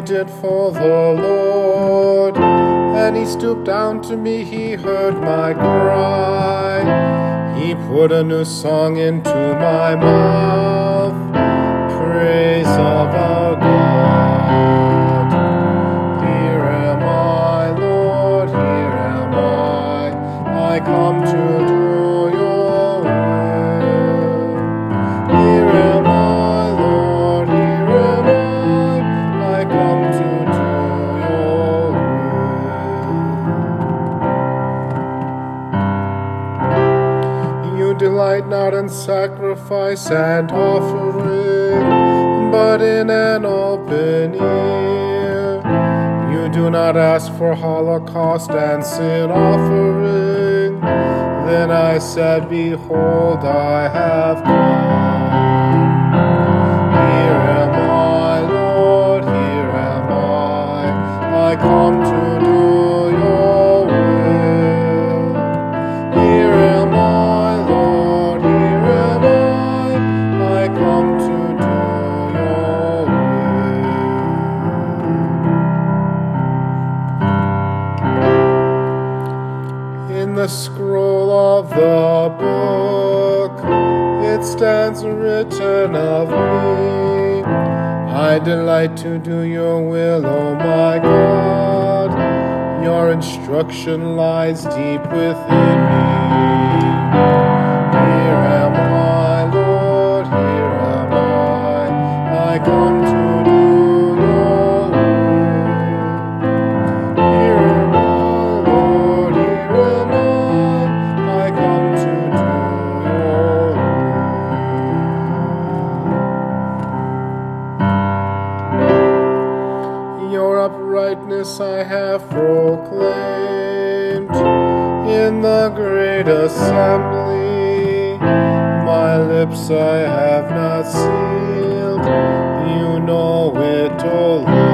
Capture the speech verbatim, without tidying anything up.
did for the Lord. And he stooped down to me, he heard my cry. He put a new song into my mouth, praise of our God. Here am I, Lord, here am I, I come to do your will. Here am I, Lord, here am I, I come to do your will. You delight not in sacrifice and offering, but in an open ear. You do not ask for holocaust and sin offering. Then I said, behold, I have come. Here am I, Lord, here am I, I come to do your will. Here am I, Lord, here am I, I come to do your will. In the scroll of the book, it stands written of me. I delight to do your will, O my God. Your instruction lies deep within me. Here am I, Lord, here am I, I come to do your will. Here am I, Lord, here am I, I come to do your will. Your uprightness I have proclaimed in the great assembly. My lips I have not sealed, you know it, O Lord.